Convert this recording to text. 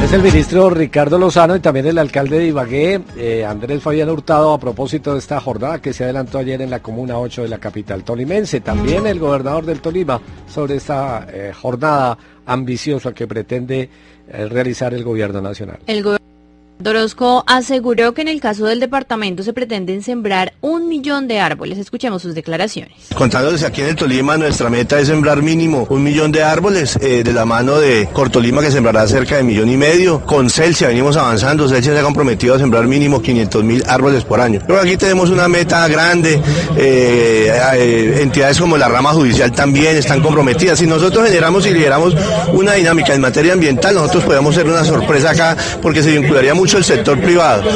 Es el ministro Ricardo Lozano y también el alcalde de Ibagué, Andrés Fabián Hurtado, a propósito de esta jornada que se adelantó ayer en la Comuna 8 de la capital tolimense. También el gobernador del Tolima sobre esta jornada ambiciosa que pretende realizar el gobierno nacional. El gobernador Orozco aseguró que en el caso del departamento se pretenden sembrar 1 millón de árboles. Escuchemos sus declaraciones. Contándoles aquí en el Tolima, nuestra meta es sembrar mínimo 1 millón de árboles, de la mano de Cortolima, que sembrará cerca de 1,5 millones. Con Celsia venimos avanzando, Celsia se ha comprometido a sembrar mínimo 500.000 árboles por año. Pero aquí tenemos una meta grande, entidades como la rama judicial también están comprometidas. Si nosotros generamos y lideramos una dinámica en materia ambiental, nosotros podemos ser una sorpresa acá, porque se vincularía mucho el sector privado.